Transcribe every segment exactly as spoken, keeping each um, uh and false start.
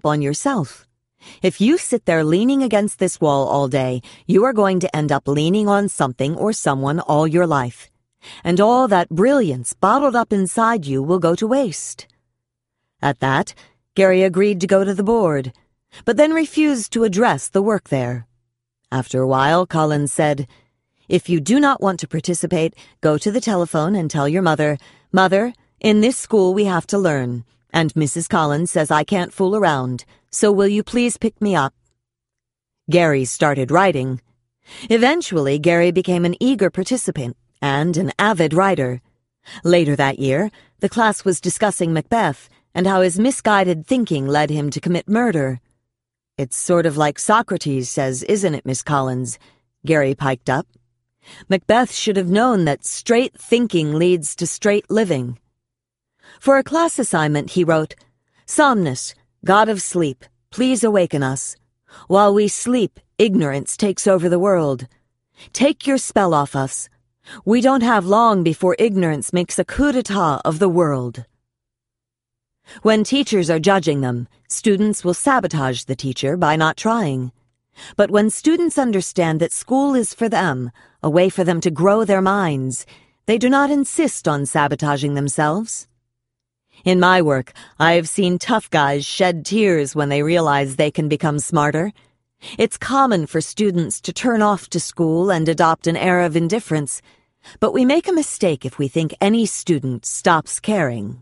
on yourself. If you sit there leaning against this wall all day, you are going to end up leaning on something or someone all your life. And all that brilliance bottled up inside you will go to waste. At that, Gary agreed to go to the board, but then refused to address the work there. After a while, Collins said, "If you do not want to participate, go to the telephone and tell your mother, 'Mother, in this school we have to learn, and Missus Collins says I can't fool around, so will you please pick me up?'" Gary started writing. Eventually, Gary became an eager participant and an avid writer. Later that year, the class was discussing Macbeth and how his misguided thinking led him to commit murder. "It's sort of like Socrates says, isn't it, Miss Collins?" Gary piped up. Macbeth should have known that straight thinking leads to straight living. For a class assignment, he wrote, "Somnus, god of sleep, please awaken us. While we sleep, ignorance takes over the world. Take your spell off us. We don't have long before ignorance makes a coup d'etat of the world." When teachers are judging them, students will sabotage the teacher by not trying. But when students understand that school is for them, a way for them to grow their minds, they do not insist on sabotaging themselves. In my work, I have seen tough guys shed tears when they realize they can become smarter. It's common for students to turn off to school and adopt an air of indifference, but we make a mistake if we think any student stops caring.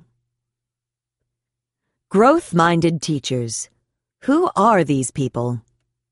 Growth-minded teachers. Who are these people?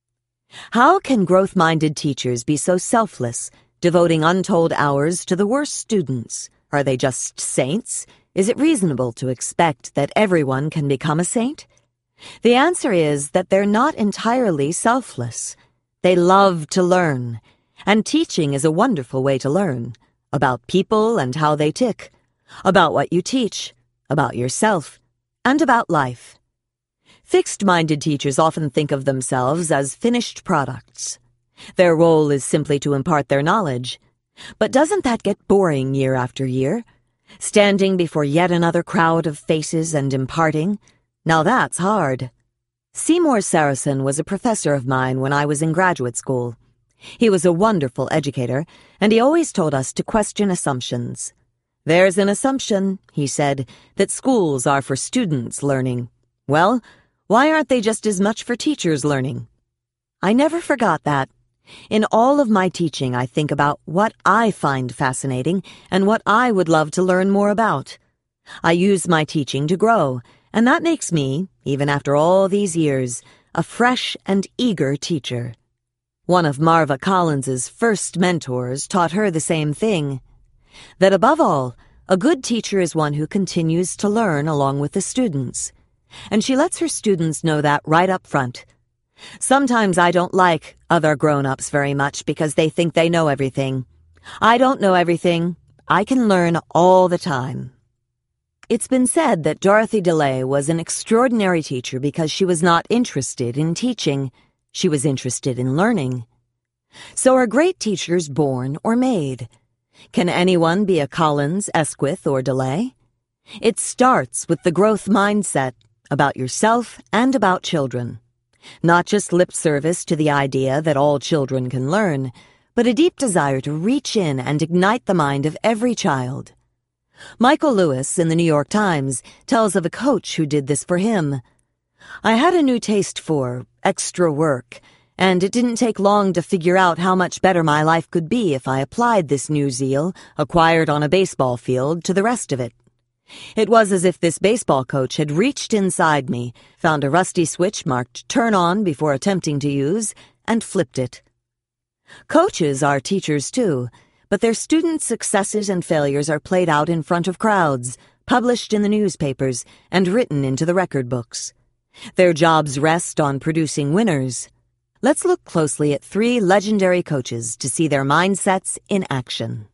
How can growth-minded teachers be so selfless, devoting untold hours to the worst students? Are they just saints? Is it reasonable to expect that everyone can become a saint? The answer is that they're not entirely selfless. They love to learn, and teaching is a wonderful way to learn, about people and how they tick, about what you teach, about yourself, and about life. Fixed-minded teachers often think of themselves as finished products. Their role is simply to impart their knowledge. But doesn't that get boring year after year? Standing before yet another crowd of faces and imparting? Now that's hard. Seymour Saracen was a professor of mine when I was in graduate school. He was a wonderful educator, and he always told us to question assumptions. "There's an assumption," he said, "that schools are for students learning. Well, why aren't they just as much for teachers learning?" I never forgot that. In all of my teaching, I think about what I find fascinating and what I would love to learn more about. I use my teaching to grow, and that makes me, even after all these years, a fresh and eager teacher. One of Marva Collins's first mentors taught her the same thing. That above all, a good teacher is one who continues to learn along with the students. And she lets her students know that right up front. Sometimes I don't like other grown-ups very much because they think they know everything. I don't know everything. I can learn all the time. It's been said that Dorothy DeLay was an extraordinary teacher because she was not interested in teaching. She was interested in learning. So are great teachers born or made? Can anyone be a Collins, Esquith, or DeLay? It starts with the growth mindset about yourself and about children. Not just lip service to the idea that all children can learn, but a deep desire to reach in and ignite the mind of every child. Michael Lewis in the New York Times tells of a coach who did this for him. "I had a new taste for extra work, and it didn't take long to figure out how much better my life could be if I applied this new zeal, acquired on a baseball field, to the rest of it. It was as if this baseball coach had reached inside me, found a rusty switch marked turn on before attempting to use, and flipped it." Coaches are teachers too, but their students' successes and failures are played out in front of crowds, published in the newspapers, and written into the record books. Their jobs rest on producing winners. Let's look closely at three legendary coaches to see their mindsets in action.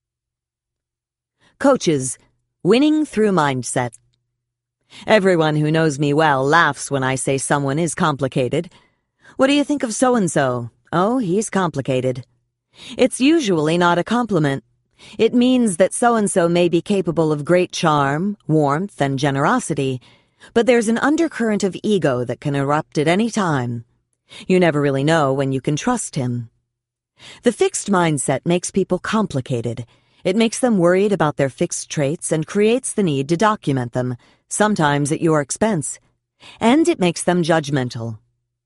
Coaches, winning through mindset. Everyone who knows me well laughs when I say someone is complicated. "What do you think of so-and-so?" "Oh, he's complicated." It's usually not a compliment. It means that so-and-so may be capable of great charm, warmth, and generosity, But there's an undercurrent of ego that can erupt at any time. You never really know when you can trust him. The fixed mindset makes people complicated. It makes them worried about their fixed traits and creates the need to document them, sometimes at your expense. And it makes them judgmental.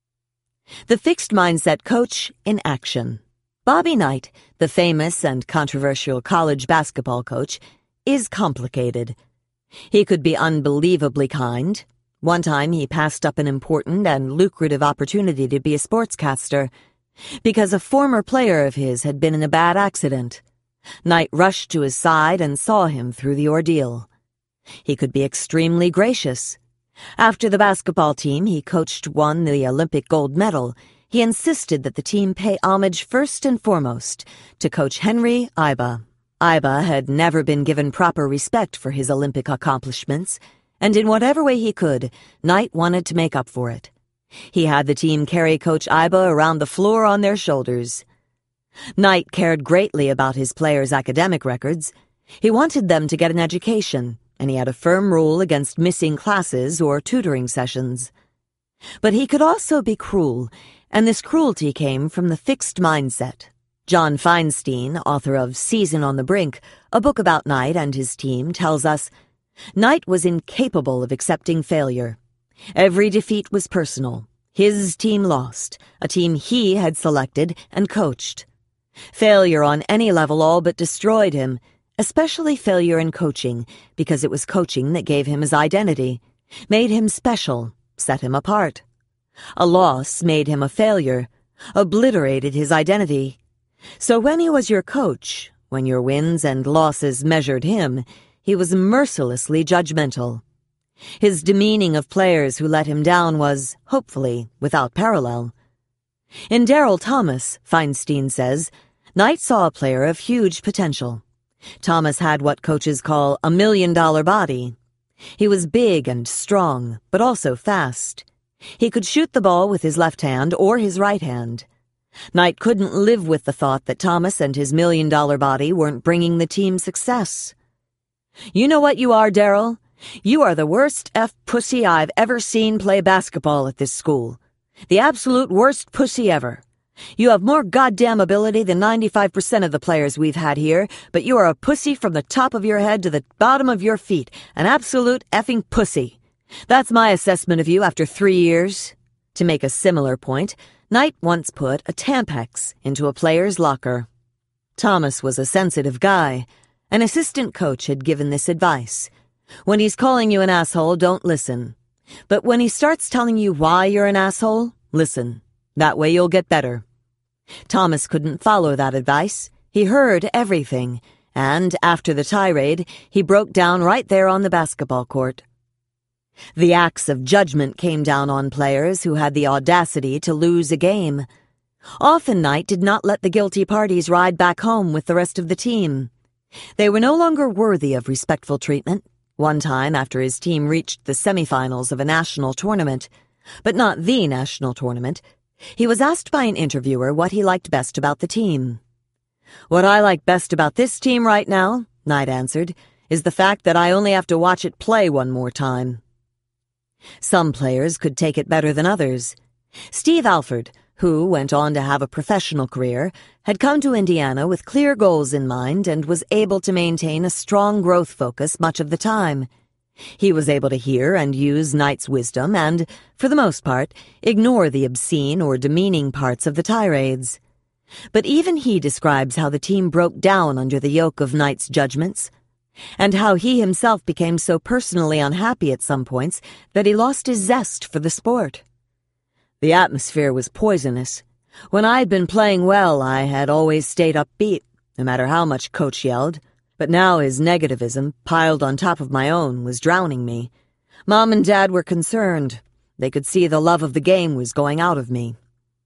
The fixed mindset coach in action. Bobby Knight, the famous and controversial college basketball coach, is complicated. He could be unbelievably kind. One time he passed up an important and lucrative opportunity to be a sportscaster because a former player of his had been in a bad accident. Knight rushed to his side and saw him through the ordeal. He could be extremely gracious. After the basketball team he coached won the Olympic gold medal, he insisted that the team pay homage first and foremost to Coach Henry Iba. Iba had never been given proper respect for his Olympic accomplishments, and in whatever way he could, Knight wanted to make up for it. He had the team carry Coach Iba around the floor on their shoulders. Knight cared greatly about his players' academic records. He wanted them to get an education, and he had a firm rule against missing classes or tutoring sessions. But he could also be cruel, and this cruelty came from the fixed mindset. John Feinstein, author of Season on the Brink, a book about Knight and his team, tells us, Knight was incapable of accepting failure. Every defeat was personal. His team lost, a team he had selected and coached. Failure on any level all but destroyed him, especially failure in coaching, because it was coaching that gave him his identity, made him special, set him apart. A loss made him a failure, obliterated his identity. So when he was your coach, when your wins and losses measured him, he was mercilessly judgmental. His demeaning of players who let him down was, hopefully, without parallel. In Daryl Thomas, Feinstein says, Knight saw a player of huge potential. Thomas had what coaches call a million-dollar body. He was big and strong, but also fast. He could shoot the ball with his left hand or his right hand. Knight couldn't live with the thought that Thomas and his million-dollar body weren't bringing the team success. You know what you are, Daryl? You are the worst F pussy I've ever seen play basketball at this school. The absolute worst pussy ever. You have more goddamn ability than ninety-five percent of the players we've had here, but you are a pussy from the top of your head to the bottom of your feet. An absolute effing pussy. That's my assessment of you after three years. To make a similar point, Knight once put a Tampax into a player's locker. Thomas was a sensitive guy. An assistant coach had given this advice. When he's calling you an asshole, don't listen. But when he starts telling you why you're an asshole, listen. That way you'll get better. Thomas couldn't follow that advice. He heard everything, and after the tirade, he broke down right there on the basketball court. The axe of judgment came down on players who had the audacity to lose a game. Often Knight did not let the guilty parties ride back home with the rest of the team. They were no longer worthy of respectful treatment. One time, after his team reached the semifinals of a national tournament, but not the national tournament, he was asked by an interviewer what he liked best about the team. What I like best about this team right now, Knight answered, is the fact that I only have to watch it play one more time. Some players could take it better than others. Steve Alford, who went on to have a professional career, had come to Indiana with clear goals in mind and was able to maintain a strong growth focus much of the time. He was able to hear and use Knight's wisdom and, for the most part, ignore the obscene or demeaning parts of the tirades. But even he describes how the team broke down under the yoke of Knight's judgments, and how he himself became so personally unhappy at some points that he lost his zest for the sport. The atmosphere was poisonous. When I had been playing well, I had always stayed upbeat, no matter how much Coach yelled. But now his negativism, piled on top of my own, was drowning me. Mom and Dad were concerned. They could see the love of the game was going out of me.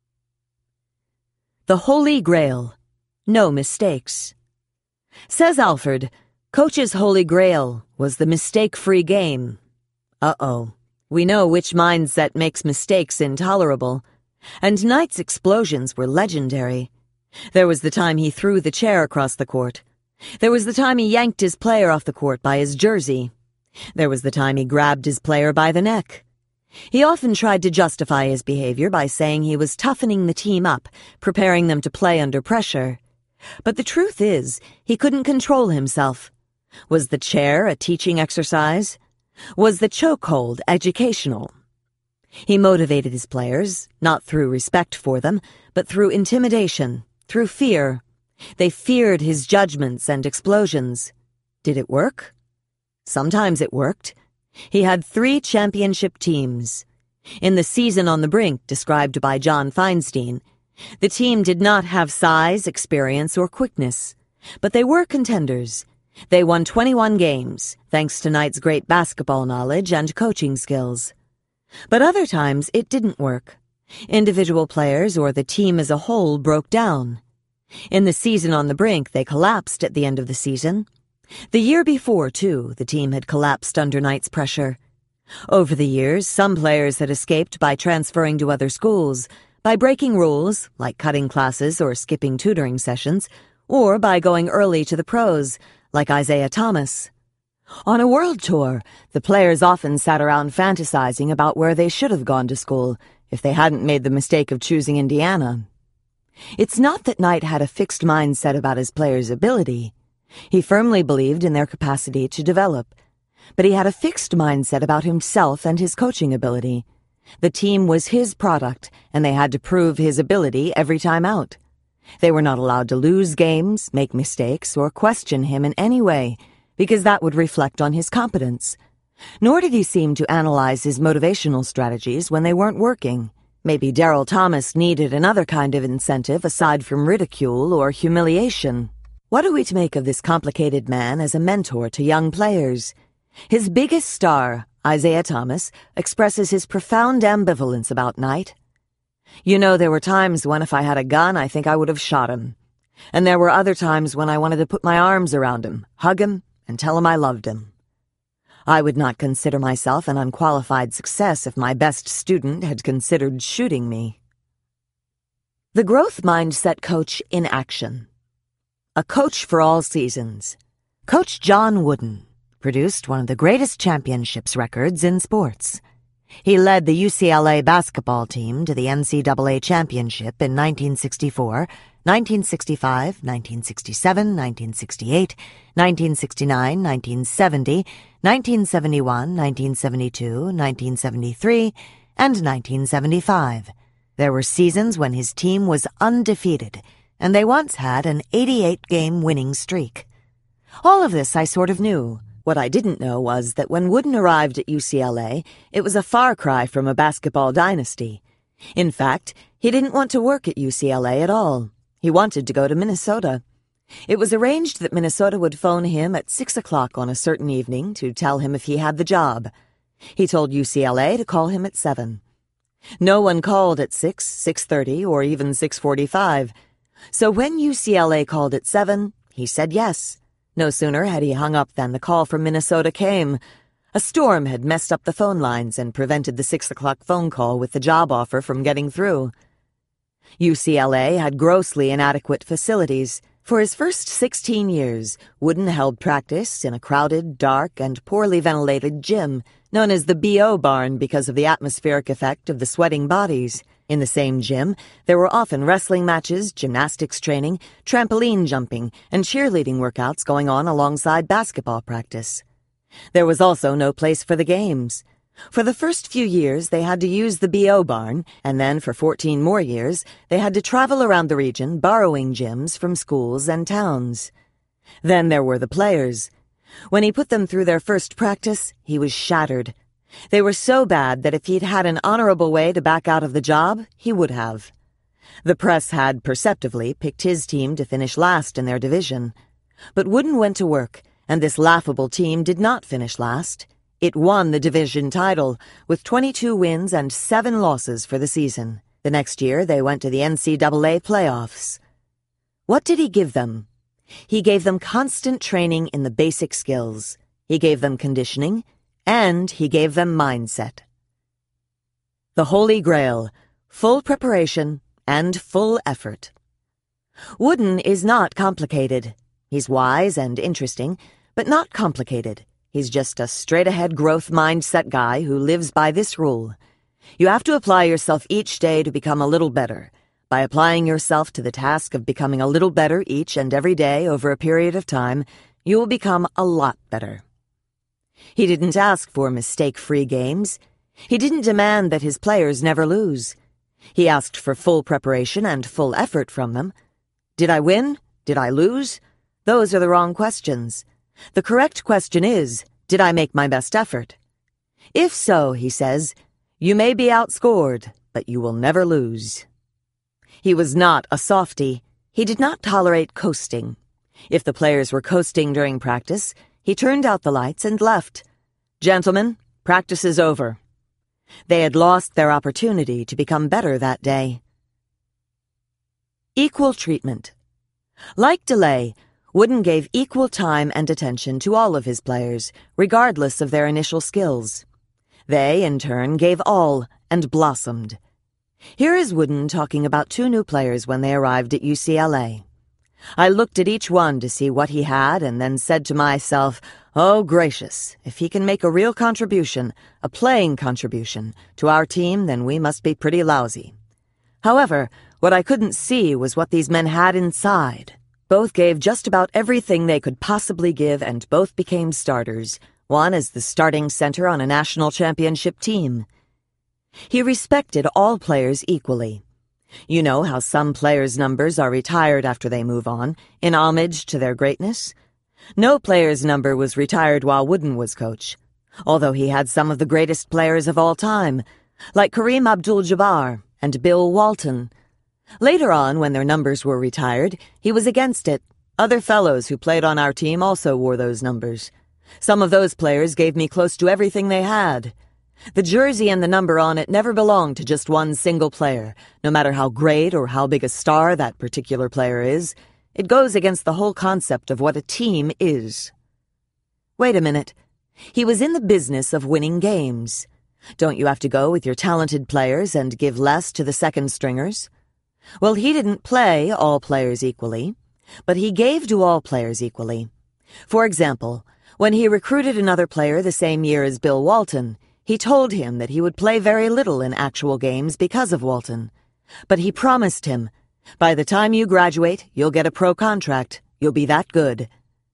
The Holy Grail. No mistakes. Says Alford, Coach's Holy Grail was the mistake-free game. Uh-oh. We know which mindset makes mistakes intolerable. And Knight's explosions were legendary. There was the time he threw the chair across the court. There was the time he yanked his player off the court by his jersey. There was the time he grabbed his player by the neck. He often tried to justify his behavior by saying he was toughening the team up, preparing them to play under pressure. But the truth is, he couldn't control himself. Was the chair a teaching exercise? Was the chokehold educational? He motivated his players, not through respect for them, but through intimidation, through fear. They feared his judgments and explosions. Did it work? Sometimes it worked. He had three championship teams. In the season on the brink described by John Feinstein, the team did not have size, experience, or quickness, but they were contenders. They won twenty-one games, thanks to Knight's great basketball knowledge and coaching skills. But other times it didn't work. Individual players or the team as a whole broke down. In the season on the brink, they collapsed at the end of the season. The year before, too, the team had collapsed under Knight's pressure. Over the years, some players had escaped by transferring to other schools, by breaking rules, like cutting classes or skipping tutoring sessions, or by going early to the pros, like Isaiah Thomas. On a world tour, the players often sat around fantasizing about where they should have gone to school if they hadn't made the mistake of choosing Indiana. It's not that Knight had a fixed mindset about his players' ability. He firmly believed in their capacity to develop, but he had a fixed mindset about himself and his coaching ability. The team was his product, and they had to prove his ability every time out. They were not allowed to lose games, make mistakes, or question him in any way, because that would reflect on his competence. Nor did he seem to analyze his motivational strategies when they weren't working. Maybe Daryl Thomas needed another kind of incentive aside from ridicule or humiliation. What are we to make of this complicated man as a mentor to young players? His biggest star, Isaiah Thomas, expresses his profound ambivalence about Knight. You know, there were times when if I had a gun, I think I would have shot him. And there were other times when I wanted to put my arms around him, hug him, and tell him I loved him. I would not consider myself an unqualified success if my best student had considered shooting me. The Growth Mindset Coach in Action. A Coach for All Seasons. Coach John Wooden produced one of the greatest championships records in sports. He led the U C L A basketball team to the N C double A championship in nineteen sixty-four, nineteen sixty-five, nineteen sixty-seven, nineteen sixty-eight, nineteen sixty-nine, nineteen seventy, nineteen seventy-one, nineteen seventy-two, nineteen seventy-three, and nineteen seventy-five. There were seasons when his team was undefeated, and they once had an eighty-eight game winning streak. All of this I sort of knew. What I didn't know was that when Wooden arrived at U C L A, it was a far cry from a basketball dynasty. In fact, he didn't want to work at U C L A at all. He wanted to go to Minnesota. It was arranged that Minnesota would phone him at six o'clock on a certain evening to tell him if he had the job. He told U C L A to call him at seven. No one called at six, six thirty, or even six forty-five. So when U C L A called at seven, he said yes. No sooner had he hung up than the call from Minnesota came. A storm had messed up the phone lines and prevented the six o'clock phone call with the job offer from getting through. U C L A had grossly inadequate facilities. For his first sixteen years, Wooden held practice in a crowded, dark, and poorly ventilated gym, known as the B O barn because of the atmospheric effect of the sweating bodies. In the same gym, there were often wrestling matches, gymnastics training, trampoline jumping, and cheerleading workouts going on alongside basketball practice. There was also no place for the games. For the first few years, they had to use the B O barn, and then for fourteen more years, they had to travel around the region borrowing gyms from schools and towns. Then there were the players. When he put them through their first practice, he was shattered. They were so bad that if he'd had an honorable way to back out of the job, he would have. The press had perceptively picked his team to finish last in their division. But Wooden went to work, and this laughable team did not finish last. It won the division title, with twenty-two wins and seven losses for the season. The next year, they went to the N C double A playoffs. What did he give them? He gave them constant training in the basic skills. He gave them conditioning, and he gave them mindset. The Holy Grail: full preparation and full effort. Wooden is not complicated. He's wise and interesting, but not complicated. He's just a straight-ahead growth mindset guy who lives by this rule. You have to apply yourself each day to become a little better. By applying yourself to the task of becoming a little better each and every day over a period of time, you will become a lot better. He didn't ask for mistake-free games. He didn't demand that his players never lose. He asked for full preparation and full effort from them. Did I win? Did I lose? Those are the wrong questions. The correct question is, did I make my best effort? If so, he says, you may be outscored, but you will never lose. He was not a softy. He did not tolerate coasting. If the players were coasting during practice, he turned out the lights and left. Gentlemen, practice is over. They had lost their opportunity to become better that day. Equal treatment. Like DeLay, Wooden gave equal time and attention to all of his players, regardless of their initial skills. They, in turn, gave all and blossomed. Here is Wooden talking about two new players when they arrived at U C L A. I looked at each one to see what he had and then said to myself, oh gracious, if he can make a real contribution, a playing contribution, to our team, then we must be pretty lousy. However, what I couldn't see was what these men had inside. Both gave just about everything they could possibly give, and both became starters, one as the starting center on a national championship team. He respected all players equally. You know how some players' numbers are retired after they move on, in homage to their greatness? No player's number was retired while Wooden was coach, although he had some of the greatest players of all time, like Kareem Abdul-Jabbar and Bill Walton. Later on, when their numbers were retired, he was against it. Other fellows who played on our team also wore those numbers. Some of those players gave me close to everything they had. The jersey and the number on it never belonged to just one single player, no matter how great or how big a star that particular player is. It goes against the whole concept of what a team is. Wait a minute. He was in the business of winning games. Don't you have to go with your talented players and give less to the second stringers? Well, he didn't play all players equally, but he gave to all players equally. For example, when he recruited another player the same year as Bill Walton, he told him that he would play very little in actual games because of Walton. But he promised him, by the time you graduate, you'll get a pro contract. You'll be that good.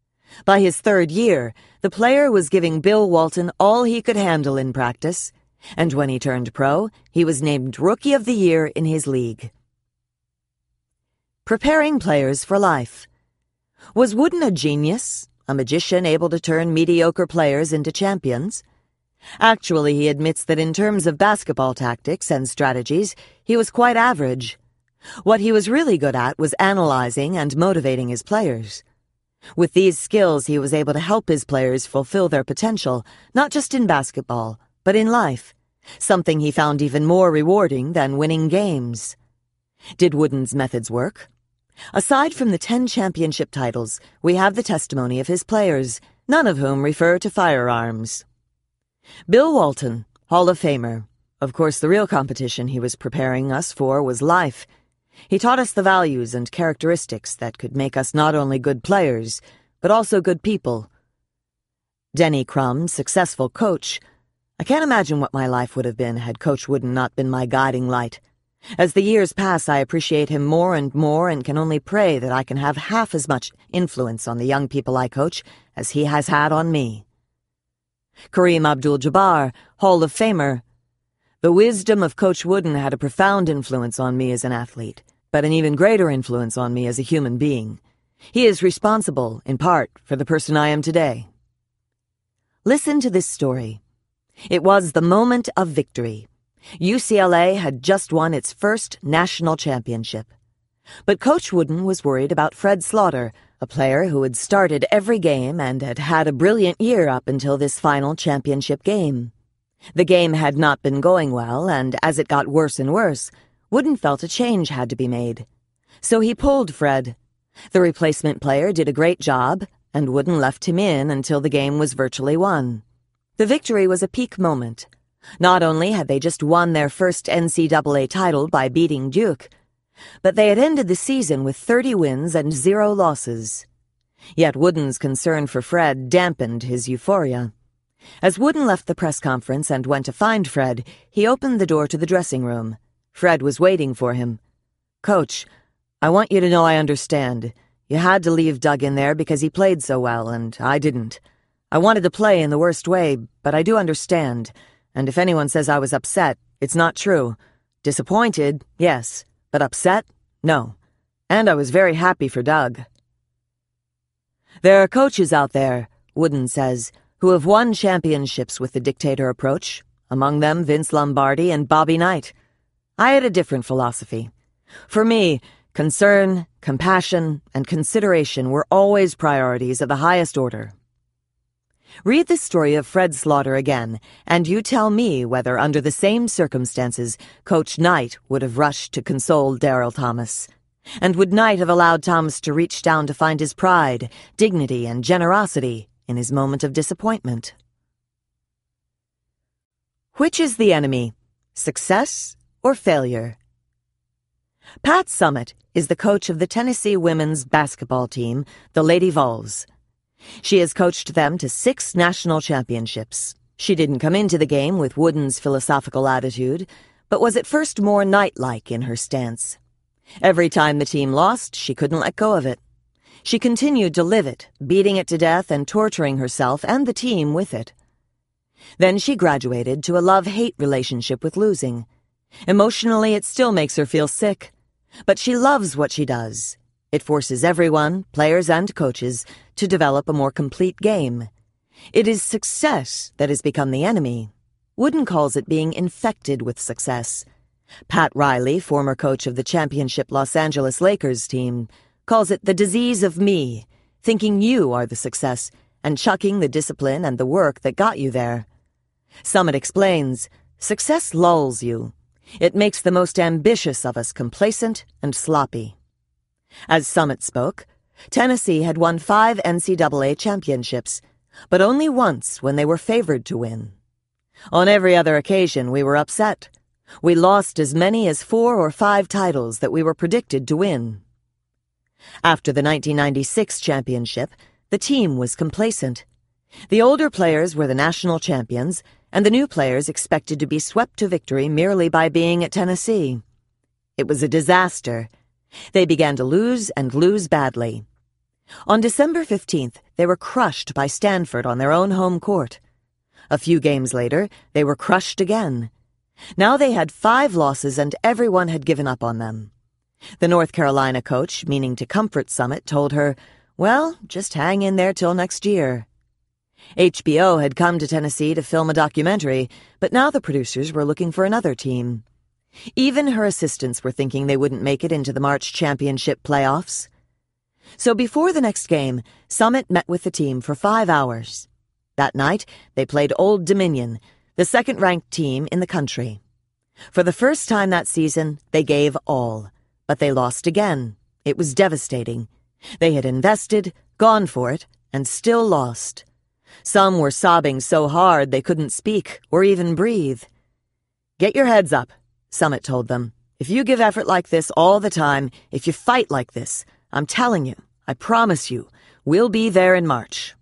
By his third year, the player was giving Bill Walton all he could handle in practice, and when he turned pro, he was named Rookie of the Year in his league. Preparing players for life. Was Wooden a genius, a magician able to turn mediocre players into champions? Actually, he admits that in terms of basketball tactics and strategies, he was quite average. What he was really good at was analyzing and motivating his players. With these skills, he was able to help his players fulfill their potential, not just in basketball, but in life, something he found even more rewarding than winning games. Did Wooden's methods work? Aside from the ten championship titles, we have the testimony of his players, none of whom refer to firearms. Bill Walton, Hall of Famer. Of course, the real competition he was preparing us for was life. He taught us the values and characteristics that could make us not only good players, but also good people. Denny Crum, successful coach. I can't imagine what my life would have been had Coach Wooden not been my guiding light. As the years pass, I appreciate him more and more and can only pray that I can have half as much influence on the young people I coach as he has had on me. Kareem Abdul-Jabbar, Hall of Famer. The wisdom of Coach Wooden had a profound influence on me as an athlete, but an even greater influence on me as a human being. He is responsible, in part, for the person I am today. Listen to this story. It was the moment of victory. U C L A had just won its first national championship. But Coach Wooden was worried about Fred Slaughter, a player who had started every game and had had a brilliant year up until this final championship game. The game had not been going well, and as it got worse and worse, Wooden felt a change had to be made. So he pulled Fred. The replacement player did a great job, and Wooden left him in until the game was virtually won. The victory was a peak moment. Not only had they just won their first N C double A title by beating Duke, but they had ended the season with thirty wins and zero losses. Yet Wooden's concern for Fred dampened his euphoria. As Wooden left the press conference and went to find Fred, he opened the door to the dressing room. Fred was waiting for him. "Coach, I want you to know I understand. You had to leave Doug in there because he played so well, and I didn't. I wanted to play in the worst way, but I do understand. And if anyone says I was upset, it's not true. Disappointed, yes, but upset, no. And I was very happy for Doug." "There are coaches out there," Wooden says, "who have won championships with the dictator approach, among them Vince Lombardi and Bobby Knight. I had a different philosophy. For me, concern, compassion, and consideration were always priorities of the highest order." Read the story of Fred Slaughter again, and you tell me whether, under the same circumstances, Coach Knight would have rushed to console Daryl Thomas. And would Knight have allowed Thomas to reach down to find his pride, dignity, and generosity in his moment of disappointment? Which is the enemy, success or failure? Pat Summitt is the coach of the Tennessee women's basketball team, the Lady Vols. She has coached them to six national championships. She didn't come into the game with Wooden's philosophical attitude, but was at first more Knight-like in her stance. Every time the team lost, she couldn't let go of it. She continued to live it, beating it to death and torturing herself and the team with it. Then she graduated to a love-hate relationship with losing. Emotionally, it still makes her feel sick. But she loves what she does. It forces everyone, players and coaches, to develop a more complete game. It is success that has become the enemy. Wooden calls it being infected with success. Pat Riley, former coach of the championship Los Angeles Lakers team, calls it the disease of me, thinking you are the success and chucking the discipline and the work that got you there. Summitt explains, success lulls you. It makes the most ambitious of us complacent and sloppy. As Summitt spoke, Tennessee had won five N C double A championships, but only once when they were favored to win. On every other occasion, we were upset. We lost as many as four or five titles that we were predicted to win. After the nineteen ninety-six championship, the team was complacent. The older players were the national champions, and the new players expected to be swept to victory merely by being at Tennessee. It was a disaster. They began to lose and lose badly. On December fifteenth, they were crushed by Stanford on their own home court. A few games later, they were crushed again. Now they had five losses and everyone had given up on them. The North Carolina coach, meaning to comfort Summitt, told her, "Well, just hang in there till next year." H B O had come to Tennessee to film a documentary, but now the producers were looking for another team. Even her assistants were thinking they wouldn't make it into the March championship playoffs. So before the next game, Summitt met with the team for five hours. That night, they played Old Dominion, the second-ranked team in the country. For the first time that season, they gave all, but they lost again. It was devastating. They had invested, gone for it, and still lost. Some were sobbing so hard they couldn't speak or even breathe. "Get your heads up," Summitt told them. "If you give effort like this all the time, if you fight like this, I'm telling you, I promise you, we'll be there in March."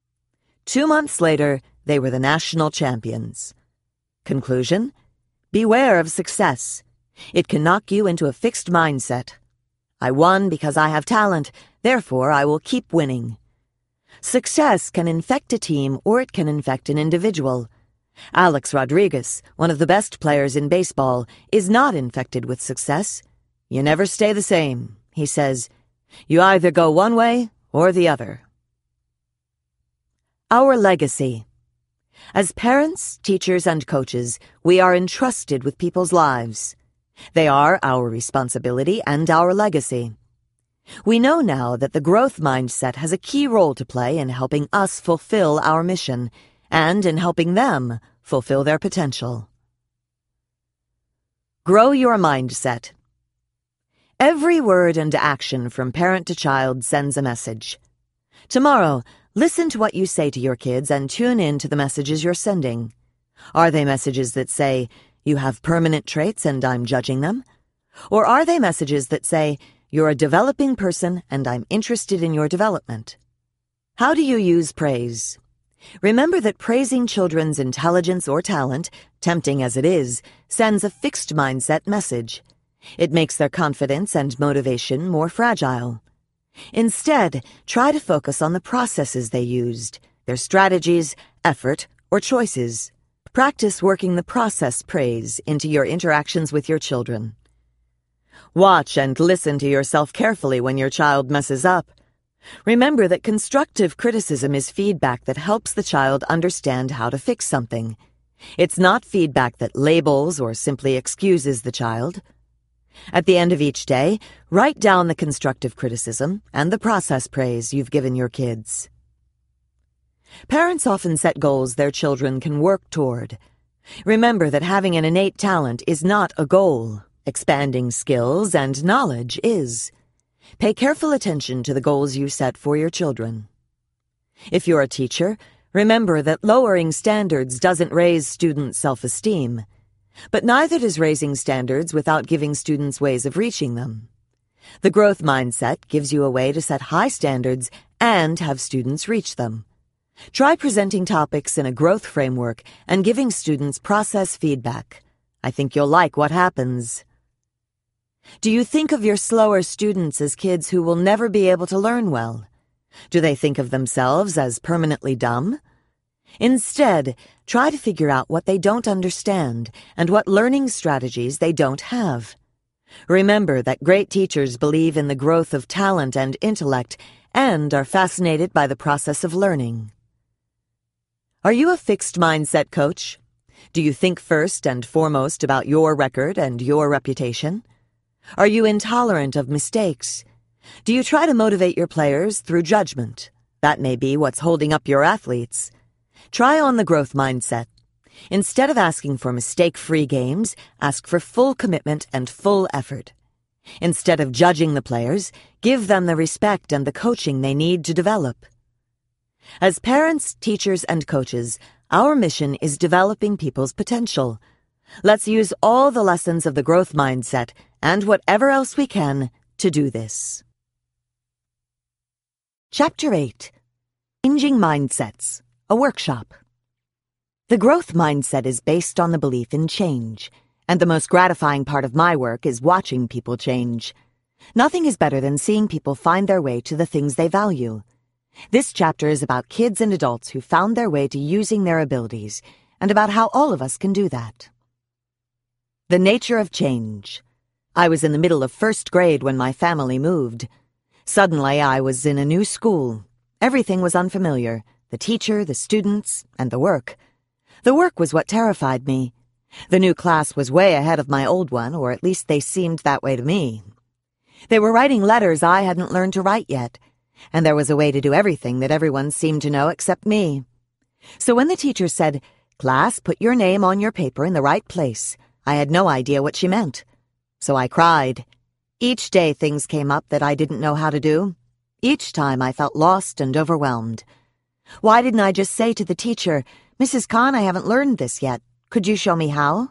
Two months later, they were the national champions. Conclusion: beware of success. It can knock you into a fixed mindset. I won because I have talent, therefore I will keep winning. Success can infect a team or it can infect an individual. Alex Rodriguez, one of the best players in baseball, is not infected with success. "You never stay the same," he says. "You either go one way or the other." Our legacy. As parents, teachers, and coaches, we are entrusted with people's lives. They are our responsibility and our legacy. We know now that the growth mindset has a key role to play in helping us fulfill our mission and in helping them fulfill their potential. Grow your mindset. Every word and action from parent to child sends a message. Tomorrow, listen to what you say to your kids and tune in to the messages you're sending. Are they messages that say, "You have permanent traits and I'm judging them"? Or are they messages that say, "You're a developing person and I'm interested in your development"? How do you use praise? Remember that praising children's intelligence or talent, tempting as it is, sends a fixed mindset message. It makes their confidence and motivation more fragile. Instead, try to focus on the processes they used, their strategies, effort, or choices. Practice working the process praise into your interactions with your children. Watch and listen to yourself carefully when your child messes up. Remember that constructive criticism is feedback that helps the child understand how to fix something. It's not feedback that labels or simply excuses the child. At the end of each day, write down the constructive criticism and the process praise you've given your kids. Parents often set goals their children can work toward. Remember that having an innate talent is not a goal. Expanding skills and knowledge is. Pay careful attention to the goals you set for your children. If you're a teacher, remember that lowering standards doesn't raise student self-esteem. But neither does raising standards without giving students ways of reaching them. The growth mindset gives you a way to set high standards and have students reach them. Try presenting topics in a growth framework and giving students process feedback. I think you'll like what happens. Do you think of your slower students as kids who will never be able to learn well? Do they think of themselves as permanently dumb? Instead, try to figure out what they don't understand and what learning strategies they don't have. Remember that great teachers believe in the growth of talent and intellect and are fascinated by the process of learning. Are you a fixed mindset coach? Do you think first and foremost about your record and your reputation? Are you intolerant of mistakes? Do you try to motivate your players through judgment? That may be what's holding up your athletes. Try on the growth mindset. Instead of asking for mistake-free games, ask for full commitment and full effort. Instead of judging the players, give them the respect and the coaching they need to develop. As parents, teachers, and coaches, our mission is developing people's potential. Let's use all the lessons of the growth mindset and whatever else we can to do this. Chapter eight. Changing Mindsets. A workshop. The growth mindset is based on the belief in change, and the most gratifying part of my work is watching people change. Nothing is better than seeing people find their way to the things they value. This chapter is about kids and adults who found their way to using their abilities, and about how all of us can do that. The nature of change. I was in the middle of first grade when my family moved. Suddenly, I was in a new school. Everything was unfamiliar. The teacher, the students, and the work. The work was what terrified me. The new class was way ahead of my old one, or at least they seemed that way to me. They were writing letters I hadn't learned to write yet, and there was a way to do everything that everyone seemed to know except me. So when the teacher said, "Class, put your name on your paper in the right place," I had no idea what she meant. So I cried. Each day things came up that I didn't know how to do. Each time I felt lost and overwhelmed. Why didn't I just say to the teacher, "Missus Kahn, I haven't learned this yet. Could you show me how?"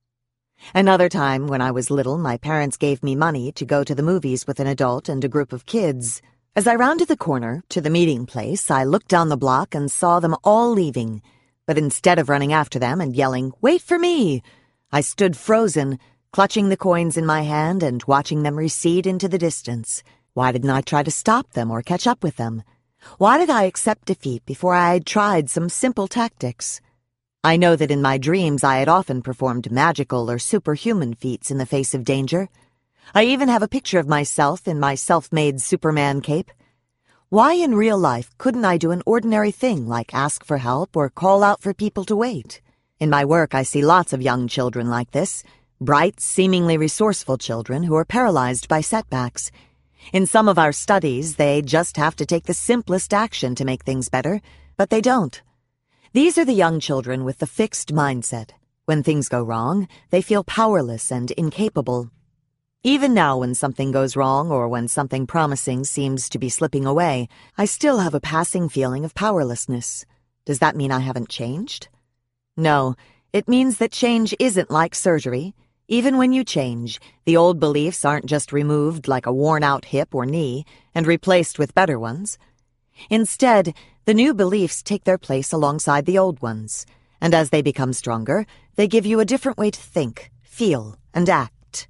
Another time, when I was little, my parents gave me money to go to the movies with an adult and a group of kids. As I rounded the corner to the meeting place, I looked down the block and saw them all leaving. But instead of running after them and yelling, "Wait for me!" I stood frozen, clutching the coins in my hand and watching them recede into the distance. Why didn't I try to stop them or catch up with them? Why did I accept defeat before I had tried some simple tactics? I know that in my dreams I had often performed magical or superhuman feats in the face of danger. I even have a picture of myself in my self-made Superman cape. Why in real life couldn't I do an ordinary thing like ask for help or call out for people to wait? In my work I see lots of young children like this, bright, seemingly resourceful children who are paralyzed by setbacks. In some of our studies, they just have to take the simplest action to make things better, but they don't. These are the young children with the fixed mindset. When things go wrong, they feel powerless and incapable. Even now, when something goes wrong or when something promising seems to be slipping away, I still have a passing feeling of powerlessness. Does that mean I haven't changed? No, it means that change isn't like surgery. Even when you change, the old beliefs aren't just removed like a worn-out hip or knee and replaced with better ones. Instead, the new beliefs take their place alongside the old ones, and as they become stronger, they give you a different way to think, feel, and act.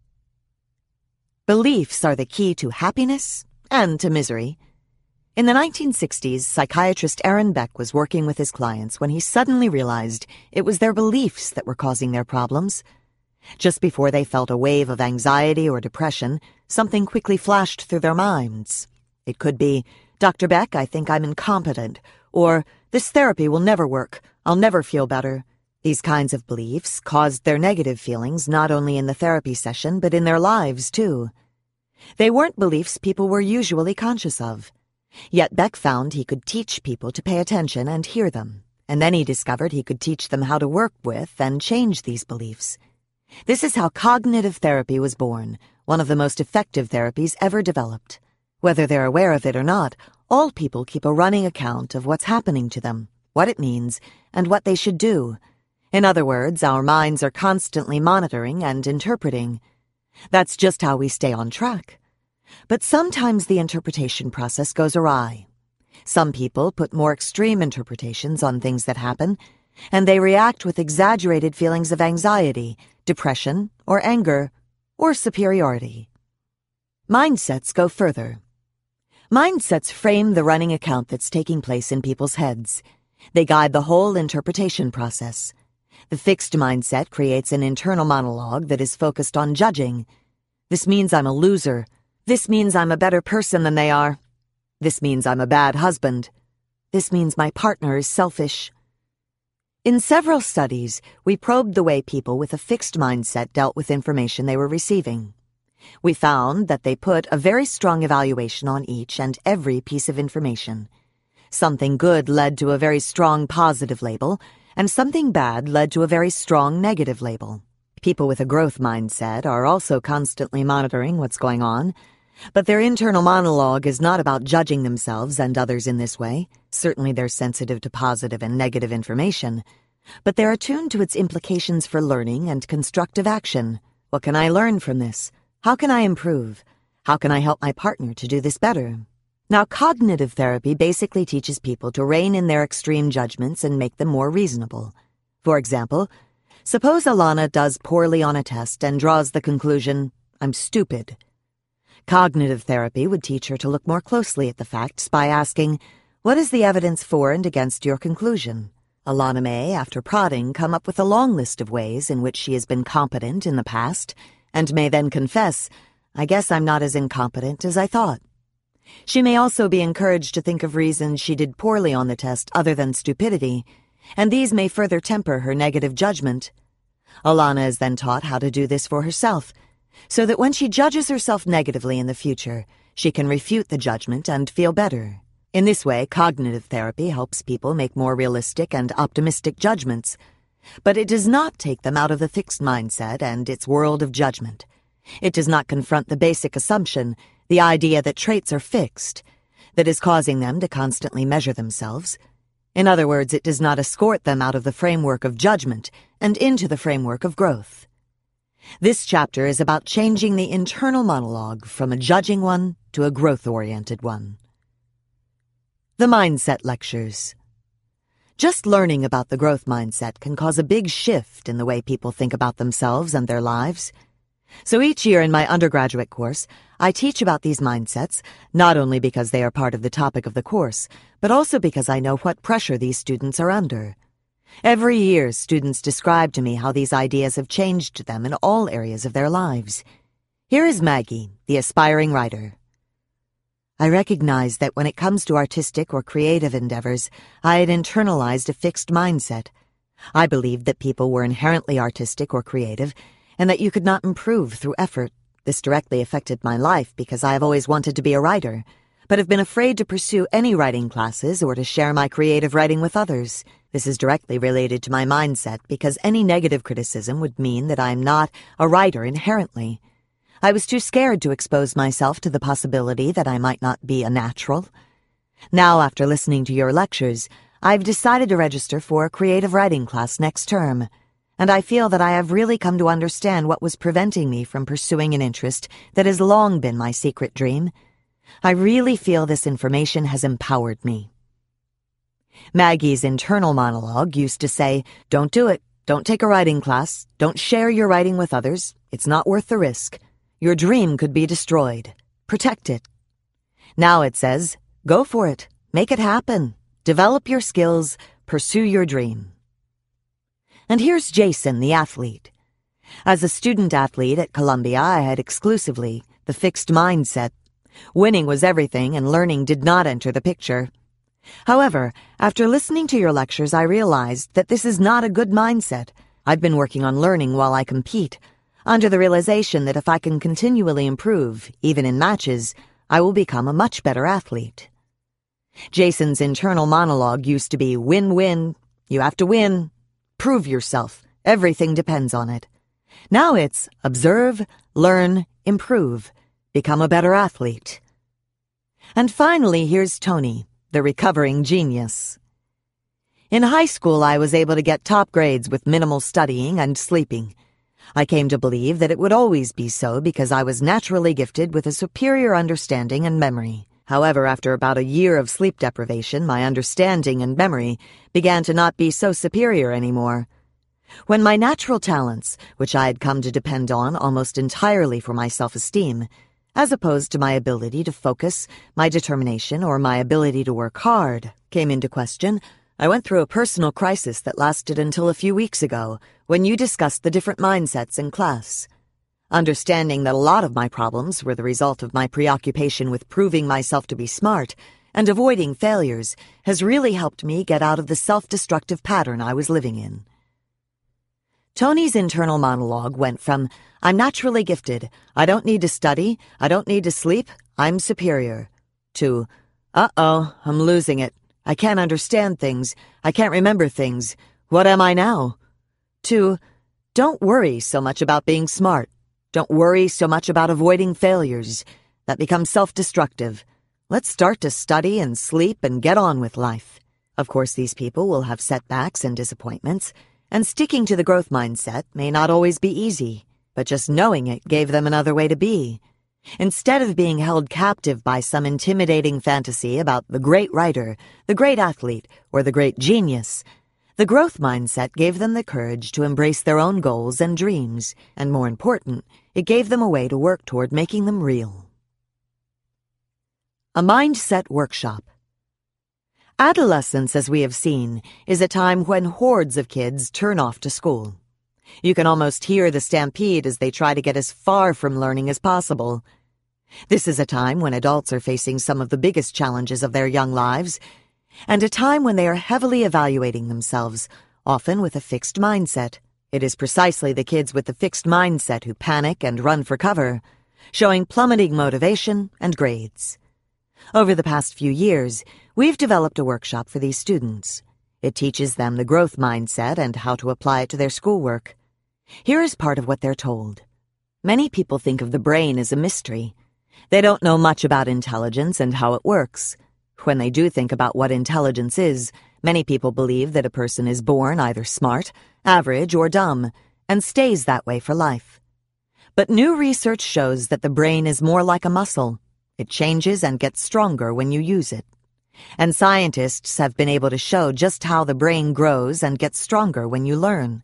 Beliefs are the key to happiness and to misery. In the nineteen sixties, psychiatrist Aaron Beck was working with his clients when he suddenly realized it was their beliefs that were causing their problems. Just before they felt a wave of anxiety or depression, something quickly flashed through their minds. It could be, "Doctor Beck, I think I'm incompetent," or "This therapy will never work. I'll never feel better." These kinds of beliefs caused their negative feelings not only in the therapy session but in their lives, too. They weren't beliefs people were usually conscious of. Yet Beck found he could teach people to pay attention and hear them, and then he discovered he could teach them how to work with and change these beliefs. This is how cognitive therapy was born, one of the most effective therapies ever developed. Whether they're aware of it or not, all people keep a running account of what's happening to them, what it means, and what they should do. In other words, our minds are constantly monitoring and interpreting. That's just how we stay on track. But sometimes the interpretation process goes awry. Some people put more extreme interpretations on things that happen, and they react with exaggerated feelings of anxiety, depression, or anger, or superiority. Mindsets go further. Mindsets frame the running account that's taking place in people's heads. They guide the whole interpretation process. The fixed mindset creates an internal monologue that is focused on judging. This means I'm a loser. This means I'm a better person than they are. This means I'm a bad husband. This means my partner is selfish. In several studies, we probed the way people with a fixed mindset dealt with information they were receiving. We found that they put a very strong evaluation on each and every piece of information. Something good led to a very strong positive label, and something bad led to a very strong negative label. People with a growth mindset are also constantly monitoring what's going on, but their internal monologue is not about judging themselves and others in this way. Certainly they're sensitive to positive and negative information, but they're attuned to its implications for learning and constructive action. What can I learn from this? How can I improve? How can I help my partner to do this better? Now, cognitive therapy basically teaches people to rein in their extreme judgments and make them more reasonable. For example, suppose Alana does poorly on a test and draws the conclusion, "I'm stupid." Cognitive therapy would teach her to look more closely at the facts by asking, "What is the evidence for and against your conclusion?" Alana may, after prodding, come up with a long list of ways in which she has been competent in the past, and may then confess, "I guess I'm not as incompetent as I thought." She may also be encouraged to think of reasons she did poorly on the test other than stupidity, and these may further temper her negative judgment. Alana is then taught how to do this for herself, so that when she judges herself negatively in the future, she can refute the judgment and feel better. In this way, cognitive therapy helps people make more realistic and optimistic judgments, but it does not take them out of the fixed mindset and its world of judgment. It does not confront the basic assumption, the idea that traits are fixed, that is causing them to constantly measure themselves. In other words, it does not escort them out of the framework of judgment and into the framework of growth. This chapter is about changing the internal monologue from a judging one to a growth-oriented one. The Mindset Lectures. Just learning about the growth mindset can cause a big shift in the way people think about themselves and their lives. So each year in my undergraduate course, I teach about these mindsets, not only because they are part of the topic of the course, but also because I know what pressure these students are under. Every year, students describe to me how these ideas have changed them in all areas of their lives. Here is Maggie, the aspiring writer. I recognize that when it comes to artistic or creative endeavors, I had internalized a fixed mindset. I believed that people were inherently artistic or creative, and that you could not improve through effort. This directly affected my life because I have always wanted to be a writer, but have been afraid to pursue any writing classes or to share my creative writing with others. This is directly related to my mindset because any negative criticism would mean that I am not a writer inherently. I was too scared to expose myself to the possibility that I might not be a natural. Now, after listening to your lectures, I've decided to register for a creative writing class next term, and I feel that I have really come to understand what was preventing me from pursuing an interest that has long been my secret dream. I really feel this information has empowered me. Maggie's internal monologue used to say, "Don't do it. Don't take a writing class. Don't share your writing with others. It's not worth the risk. Your dream could be destroyed. Protect it." Now it says, "Go for it. Make it happen. Develop your skills. Pursue your dream." And here's Jason, the athlete. As a student athlete at Columbia, I had exclusively the fixed mindset. Winning was everything, and learning did not enter the picture. However, after listening to your lectures, I realized that this is not a good mindset. I've been working on learning while I compete, under the realization that if I can continually improve, even in matches, I will become a much better athlete. Jason's internal monologue used to be, "Win-win. You have to win. Prove yourself. Everything depends on it." Now it's observe, learn, improve, become a better athlete. And finally, here's Tony, the recovering genius. In high school, I was able to get top grades with minimal studying and sleeping. I came to believe that it would always be so because I was naturally gifted with a superior understanding and memory. However, after about a year of sleep deprivation, my understanding and memory began to not be so superior anymore. When my natural talents, which I had come to depend on almost entirely for my self-esteem, as opposed to my ability to focus, my determination, or my ability to work hard, came into question, I went through a personal crisis that lasted until a few weeks ago, when you discussed the different mindsets in class. Understanding that a lot of my problems were the result of my preoccupation with proving myself to be smart and avoiding failures has really helped me get out of the self-destructive pattern I was living in. Tony's internal monologue went from, "I'm naturally gifted, I don't need to study, I don't need to sleep, I'm superior," to, "Uh-oh, I'm losing it. I can't understand things. I can't remember things. What am I now?" to, "Don't worry so much about being smart. Don't worry so much about avoiding failures. That becomes self-destructive. Let's start to study and sleep and get on with life." Of course, these people will have setbacks and disappointments, and sticking to the growth mindset may not always be easy, but just knowing it gave them another way to be. Instead of being held captive by some intimidating fantasy about the great writer, the great athlete, or the great genius, the growth mindset gave them the courage to embrace their own goals and dreams, and more important, it gave them a way to work toward making them real. A Mindset Workshop. Adolescence, as we have seen, is a time when hordes of kids turn off to school. You can almost hear the stampede as they try to get as far from learning as possible. This is a time when adults are facing some of the biggest challenges of their young lives, and a time when they are heavily evaluating themselves, often with a fixed mindset. It is precisely the kids with the fixed mindset who panic and run for cover, showing plummeting motivation and grades. Over the past few years, we've developed a workshop for these students. It teaches them the growth mindset and how to apply it to their schoolwork. Here is part of what they're told. Many people think of the brain as a mystery. They don't know much about intelligence and how it works. When they do think about what intelligence is, many people believe that a person is born either smart, average, or dumb, and stays that way for life. But new research shows that the brain is more like a muscle. It changes and gets stronger when you use it. And scientists have been able to show just how the brain grows and gets stronger when you learn.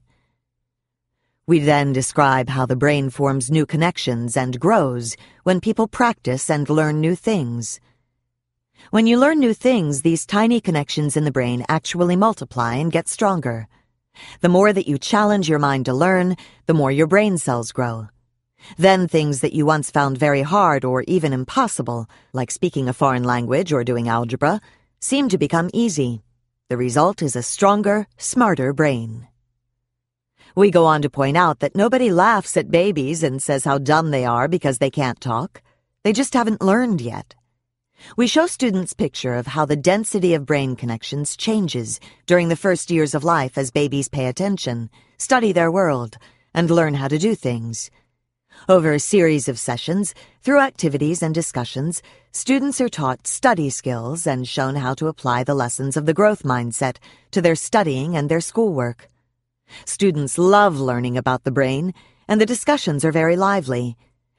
We then describe how the brain forms new connections and grows when people practice and learn new things. When you learn new things, these tiny connections in the brain actually multiply and get stronger. The more that you challenge your mind to learn, the more your brain cells grow. Then things that you once found very hard or even impossible, like speaking a foreign language or doing algebra, seem to become easy. The result is a stronger, smarter brain. We go on to point out that nobody laughs at babies and says how dumb they are because they can't talk. They just haven't learned yet. We show students a picture of how the density of brain connections changes during the first years of life as babies pay attention, study their world, and learn how to do things. Over a series of sessions, through activities and discussions, students are taught study skills and shown how to apply the lessons of the growth mindset to their studying and their schoolwork. Students love learning about the brain, and the discussions are very lively.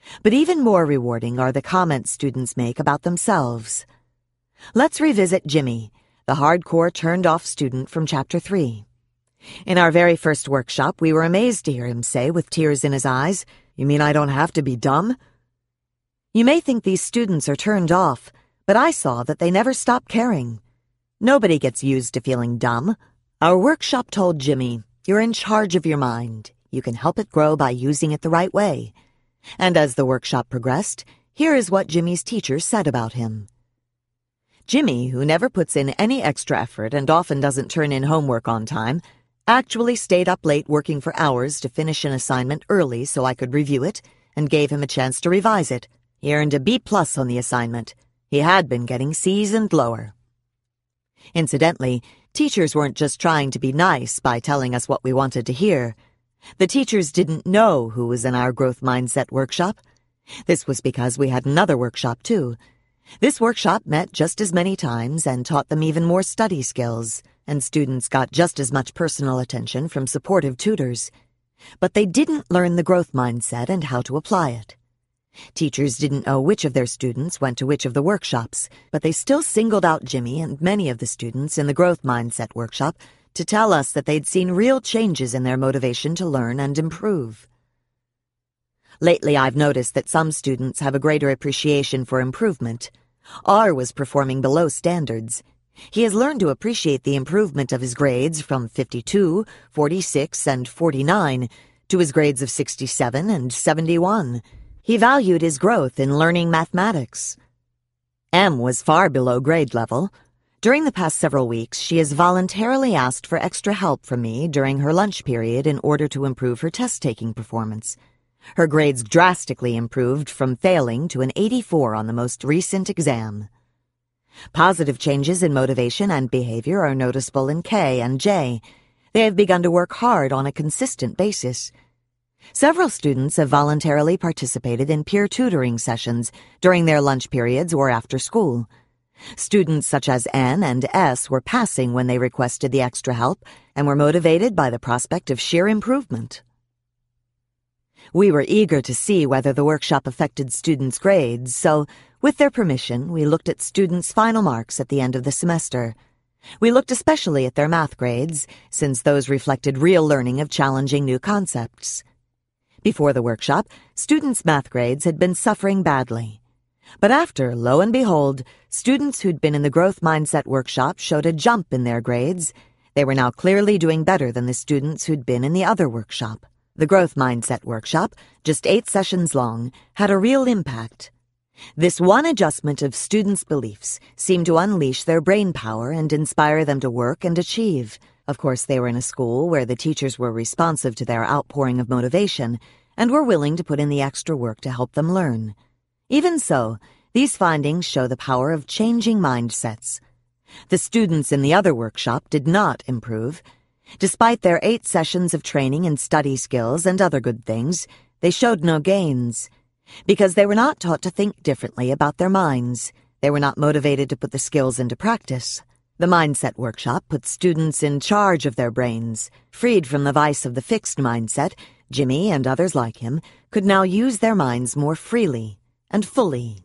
But even more rewarding are the comments students make about themselves. Let's revisit Jimmy, the hardcore turned-off student from Chapter three. In our very first workshop, we were amazed to hear him say, with tears in his eyes, "You mean I don't have to be dumb?" You may think these students are turned off, but I saw that they never stop caring. Nobody gets used to feeling dumb. Our workshop told Jimmy, "You're in charge of your mind. You can help it grow by using it the right way." And as the workshop progressed, here is what Jimmy's teacher said about him. Jimmy, who never puts in any extra effort and often doesn't turn in homework on time, actually stayed up late working for hours to finish an assignment early so I could review it, and gave him a chance to revise it. He earned a B plus on the assignment. He had been getting C's and lower. Incidentally, teachers weren't just trying to be nice by telling us what we wanted to hear. The teachers didn't know who was in our growth mindset workshop. This was because we had another workshop too. This workshop met just as many times and taught them even more study skills, and students got just as much personal attention from supportive tutors. But they didn't learn the growth mindset and how to apply it. Teachers didn't know which of their students went to which of the workshops, but they still singled out Jimmy and many of the students in the growth mindset workshop to tell us that they'd seen real changes in their motivation to learn and improve. Lately, I've noticed that some students have a greater appreciation for improvement. R was performing below standards. He has learned to appreciate the improvement of his grades from fifty-two, forty-six, and forty-nine to his grades of sixty-seven and seventy-one. He valued his growth in learning mathematics. M was far below grade level. During the past several weeks, she has voluntarily asked for extra help from me during her lunch period in order to improve her test-taking performance. Her grades drastically improved from failing to an eighty-four on the most recent exam. Positive changes in motivation and behavior are noticeable in K and J. They have begun to work hard on a consistent basis. Several students have voluntarily participated in peer tutoring sessions during their lunch periods or after school. Students such as N and S were passing when they requested the extra help and were motivated by the prospect of sheer improvement. We were eager to see whether the workshop affected students' grades, so, with their permission, we looked at students' final marks at the end of the semester. We looked especially at their math grades, since those reflected real learning of challenging new concepts. Before the workshop, students' math grades had been suffering badly. But after, lo and behold, students who'd been in the growth mindset workshop showed a jump in their grades. They were now clearly doing better than the students who'd been in the other workshop. The growth mindset workshop, just eight sessions long, had a real impact. This one adjustment of students' beliefs seemed to unleash their brain power and inspire them to work and achieve. Of course, they were in a school where the teachers were responsive to their outpouring of motivation and were willing to put in the extra work to help them learn. Even so, these findings show the power of changing mindsets. The students in the other workshop did not improve. Despite their eight sessions of training in study skills and other good things, they showed no gains. Because they were not taught to think differently about their minds. They were not motivated to put the skills into practice. The Mindset Workshop put students in charge of their brains. Freed from the vice of the fixed mindset, Jimmy and others like him could now use their minds more freely and fully.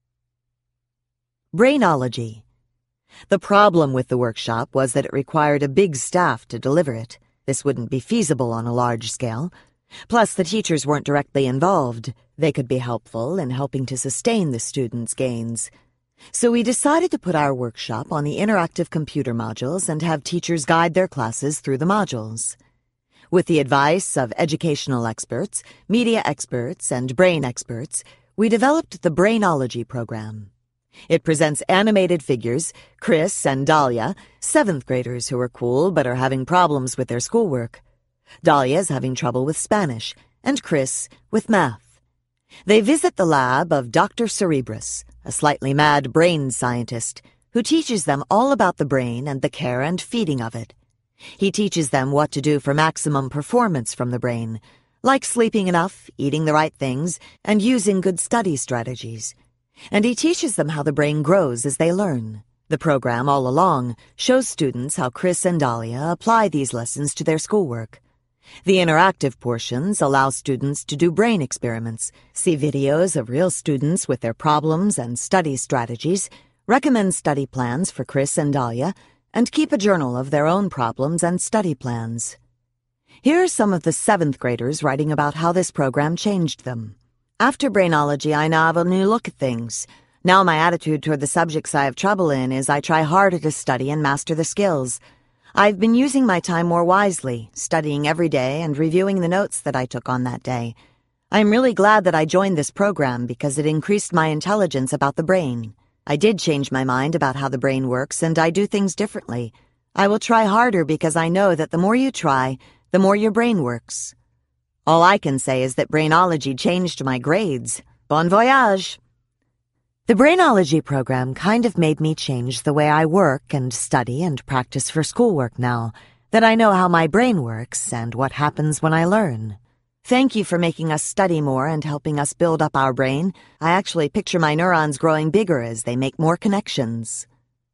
Brainology. The problem with the workshop was that it required a big staff to deliver it. This wouldn't be feasible on a large scale. Plus, the teachers weren't directly involved. They could be helpful in helping to sustain the students' gains. So we decided to put our workshop on the interactive computer modules and have teachers guide their classes through the modules. With the advice of educational experts, media experts, and brain experts, we developed the Brainology program. It presents animated figures, Chris and Dahlia, seventh graders who are cool but are having problems with their schoolwork. Dahlia is having trouble with Spanish, and Chris with math. They visit the lab of Doctor Cerebrus, a slightly mad brain scientist, who teaches them all about the brain and the care and feeding of it. He teaches them what to do for maximum performance from the brain, like sleeping enough, eating the right things, and using good study strategies. And he teaches them how the brain grows as they learn. The program, all along, shows students how Chris and Dahlia apply these lessons to their schoolwork. The interactive portions allow students to do brain experiments, see videos of real students with their problems and study strategies, recommend study plans for Chris and Dahlia, and keep a journal of their own problems and study plans. Here are some of the seventh graders writing about how this program changed them. After Brainology, I now have a new look at things. Now my attitude toward the subjects I have trouble in is I try harder to study and master the skills. I've been using my time more wisely, studying every day and reviewing the notes that I took on that day. I'm really glad that I joined this program because it increased my intelligence about the brain. I did change my mind about how the brain works, and I do things differently. I will try harder because I know that the more you try, the more your brain works. All I can say is that Brainology changed my grades. Bon voyage! The Brainology program kind of made me change the way I work and study and practice for schoolwork now, that I know how my brain works and what happens when I learn. Thank you for making us study more and helping us build up our brain. I actually picture my neurons growing bigger as they make more connections.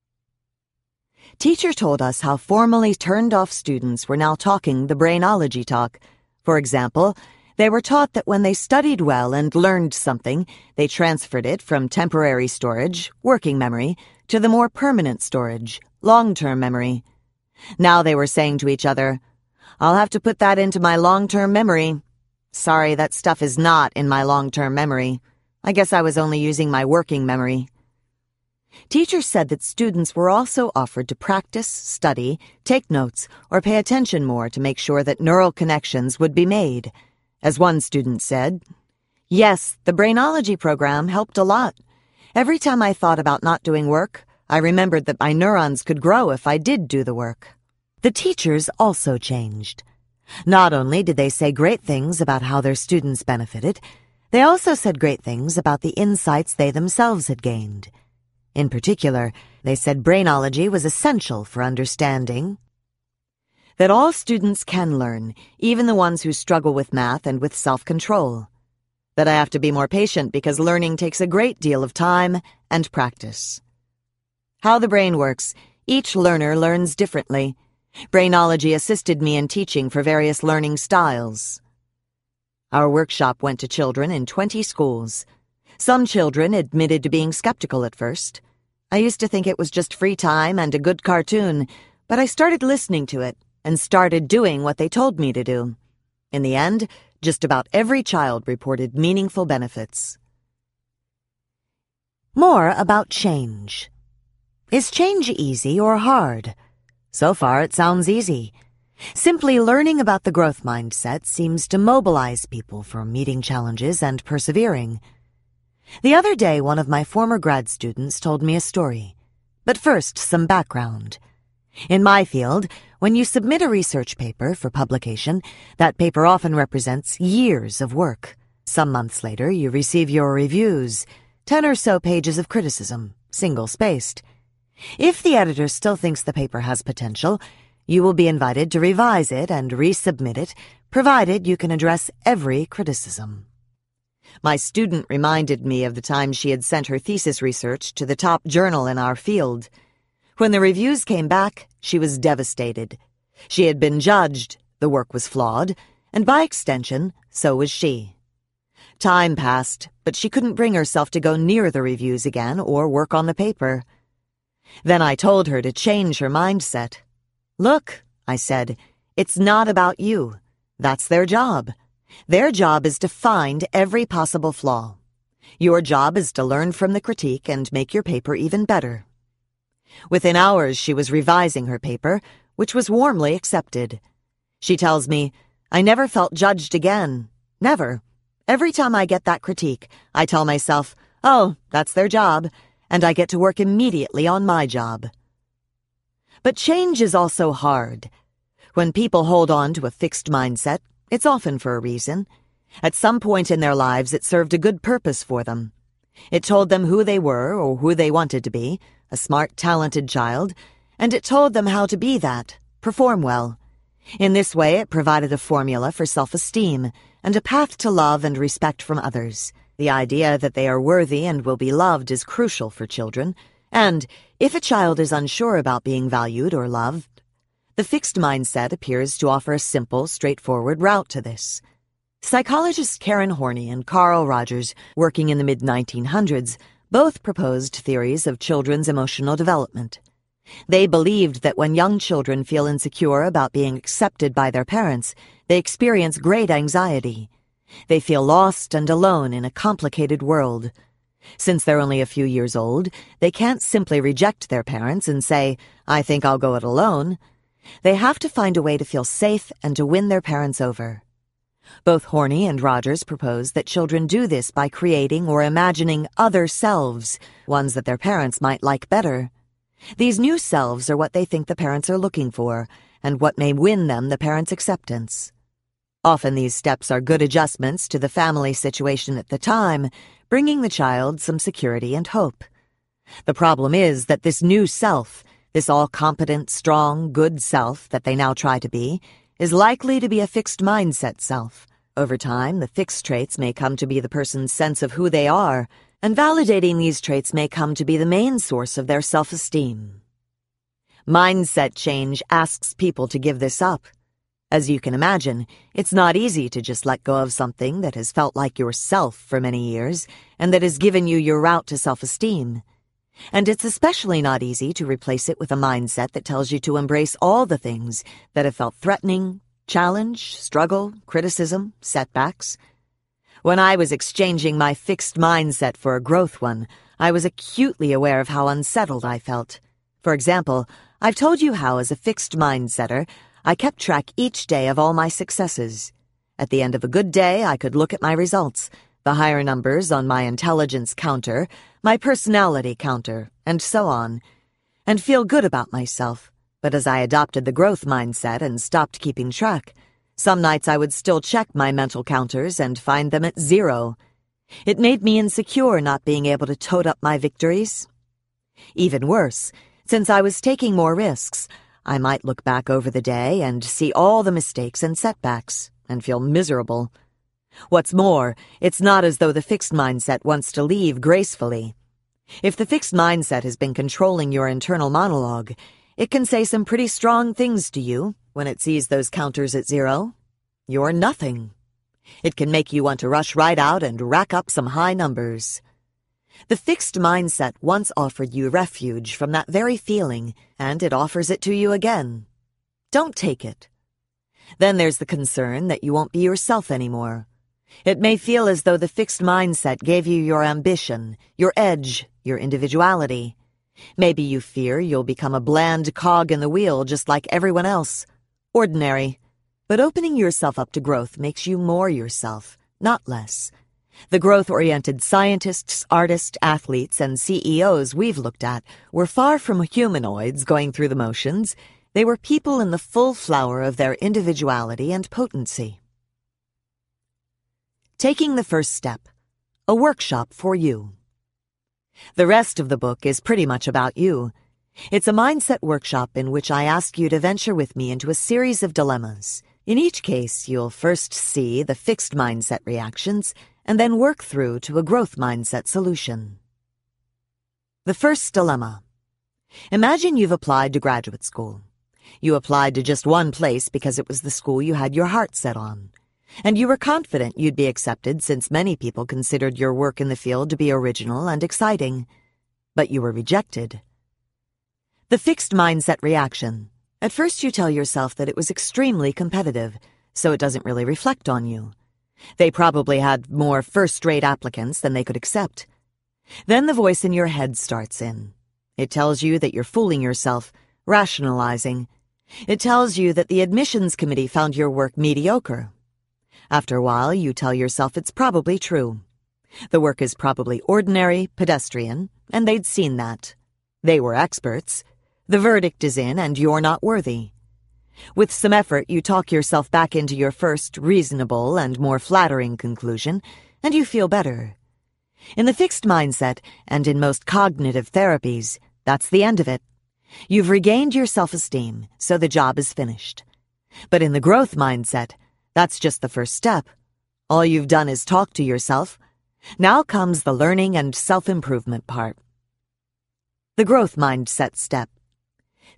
Teacher told us how formally turned-off students were now talking the Brainology talk. For example, they were taught that when they studied well and learned something, they transferred it from temporary storage, working memory, to the more permanent storage, long-term memory. Now they were saying to each other, "I'll have to put that into my long-term memory. Sorry, that stuff is not in my long-term memory. I guess I was only using my working memory." Teachers said that students were also offered to practice, study, take notes, or pay attention more to make sure that neural connections would be made. As one student said, "Yes, the Brainology program helped a lot. Every time I thought about not doing work, I remembered that my neurons could grow if I did do the work." The teachers also changed. Not only did they say great things about how their students benefited, they also said great things about the insights they themselves had gained. In particular, they said Brainology was essential for understanding that all students can learn, even the ones who struggle with math and with self-control. That I have to be more patient because learning takes a great deal of time and practice. How the brain works. Each learner learns differently. Brainology assisted me in teaching for various learning styles. Our workshop went to children in twenty schools. Some children admitted to being skeptical at first. I used to think it was just free time and a good cartoon, but I started listening to it and started doing what they told me to do. In the end, just about every child reported meaningful benefits. More about change. Is change easy or hard? So far, it sounds easy. Simply learning about the growth mindset seems to mobilize people for meeting challenges and persevering. The other day, one of my former grad students told me a story. But first, some background. In my field, when you submit a research paper for publication, that paper often represents years of work. Some months later, you receive your reviews, ten or so pages of criticism, single-spaced. If the editor still thinks the paper has potential, you will be invited to revise it and resubmit it, provided you can address every criticism. My student reminded me of the time she had sent her thesis research to the top journal in our field. When the reviews came back, she was devastated. She had been judged, the work was flawed, and by extension, so was she. Time passed, but she couldn't bring herself to go near the reviews again or work on the paper. Then I told her to change her mindset. "Look," I said, "it's not about you. That's their job. Their job is to find every possible flaw. Your job is to learn from the critique and make your paper even better." Within hours, she was revising her paper, which was warmly accepted. She tells me, "I never felt judged again. Never. Every time I get that critique, I tell myself, oh, that's their job, and I get to work immediately on my job." But change is also hard. When people hold on to a fixed mindset, it's often for a reason. At some point in their lives, it served a good purpose for them. It told them who they were or who they wanted to be, a smart, talented child, and it told them how to be that, perform well. In this way, it provided a formula for self-esteem and a path to love and respect from others. The idea that they are worthy and will be loved is crucial for children, and if a child is unsure about being valued or loved, the The fixed mindset appears to offer a simple, straightforward route to this. Psychologists Karen Horney and Carl Rogers, working in the mid nineteen hundreds, both proposed theories of children's emotional development. They believed that when young children feel insecure about being accepted by their parents, they experience great anxiety. They feel lost and alone in a complicated world. Since they're only a few years old, they can't simply reject their parents and say, "I think I'll go it alone." They have to find a way to feel safe and to win their parents over. Both Horney and Rogers propose that children do this by creating or imagining other selves, ones that their parents might like better. These new selves are what they think the parents are looking for, and what may win them the parents' acceptance. Often these steps are good adjustments to the family situation at the time, bringing the child some security and hope. The problem is that this new self, this all-competent, strong, good self that they now try to be, is likely to be a fixed mindset self. Over time, the fixed traits may come to be the person's sense of who they are, and validating these traits may come to be the main source of their self-esteem. Mindset change asks people to give this up. As you can imagine, it's not easy to just let go of something that has felt like yourself for many years and that has given you your route to self-esteem. And it's especially not easy to replace it with a mindset that tells you to embrace all the things that have felt threatening, challenge, struggle, criticism, setbacks. When I was exchanging my fixed mindset for a growth one, I was acutely aware of how unsettled I felt. For example, I've told you how, as a fixed mindsetter, I kept track each day of all my successes. At the end of a good day, I could look at my results, the higher numbers on my intelligence counter, my personality counter, and so on, and feel good about myself. But as I adopted the growth mindset and stopped keeping track, some nights I would still check my mental counters and find them at zero. It made me insecure not being able to tote up my victories. Even worse, since I was taking more risks, I might look back over the day and see all the mistakes and setbacks and feel miserable. What's more, it's not as though the fixed mindset wants to leave gracefully. If the fixed mindset has been controlling your internal monologue, it can say some pretty strong things to you when it sees those counters at zero. You're nothing. It can make you want to rush right out and rack up some high numbers. The fixed mindset once offered you refuge from that very feeling, and it offers it to you again. Don't take it. Then there's the concern that you won't be yourself anymore. It may feel as though the fixed mindset gave you your ambition, your edge, your individuality. Maybe you fear you'll become a bland cog in the wheel just like everyone else. Ordinary. But opening yourself up to growth makes you more yourself, not less. The growth-oriented scientists, artists, athletes, and C E Os we've looked at were far from humanoids going through the motions. They were people in the full flower of their individuality and potency. Taking the first step. A workshop for you. The rest of the book is pretty much about you. It's a mindset workshop in which I ask you to venture with me into a series of dilemmas. In each case, you'll first see the fixed mindset reactions and then work through to a growth mindset solution. The first dilemma. Imagine you've applied to graduate school. You applied to just one place because it was the school you had your heart set on. And you were confident you'd be accepted since many people considered your work in the field to be original and exciting. But you were rejected. The fixed mindset reaction. At first you tell yourself that it was extremely competitive, so it doesn't really reflect on you. They probably had more first-rate applicants than they could accept. Then the voice in your head starts in. It tells you that you're fooling yourself, rationalizing. It tells you that the admissions committee found your work mediocre. After a while, you tell yourself it's probably true. The work is probably ordinary, pedestrian, and they'd seen that. They were experts. The verdict is in, and you're not worthy. With some effort, you talk yourself back into your first, reasonable, and more flattering conclusion, and you feel better. In the fixed mindset, and in most cognitive therapies, that's the end of it. You've regained your self-esteem, so the job is finished. But in the growth mindset, that's just the first step. All you've done is talk to yourself. Now comes the learning and self-improvement part. The growth mindset step.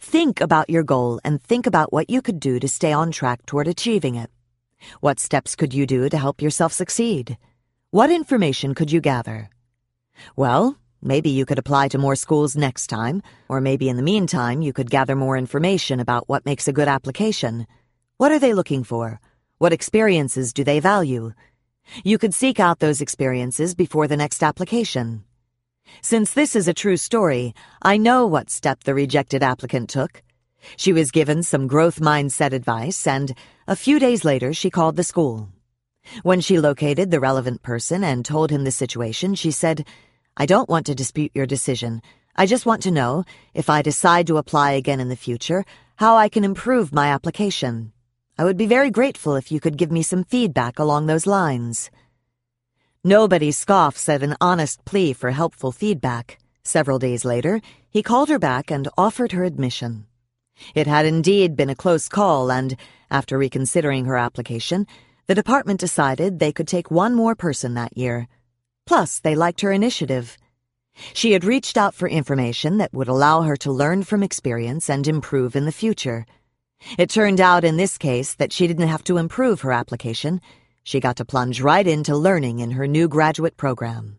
Think about your goal and think about what you could do to stay on track toward achieving it. What steps could you do to help yourself succeed? What information could you gather? Well, maybe you could apply to more schools next time, or maybe in the meantime you could gather more information about what makes a good application. What are they looking for? What experiences do they value? You could seek out those experiences before the next application. Since this is a true story, I know what step the rejected applicant took. She was given some growth mindset advice, and a few days later she called the school. When she located the relevant person and told him the situation, she said, "I don't want to dispute your decision. I just want to know, if I decide to apply again in the future, how I can improve my application. I would be very grateful if you could give me some feedback along those lines." Nobody scoffs at an honest plea for helpful feedback. Several days later, he called her back and offered her admission. It had indeed been a close call, and, after reconsidering her application, the department decided they could take one more person that year. Plus, they liked her initiative. She had reached out for information that would allow her to learn from experience and improve in the future. It turned out in this case that she didn't have to improve her application. She got to plunge right into learning in her new graduate program.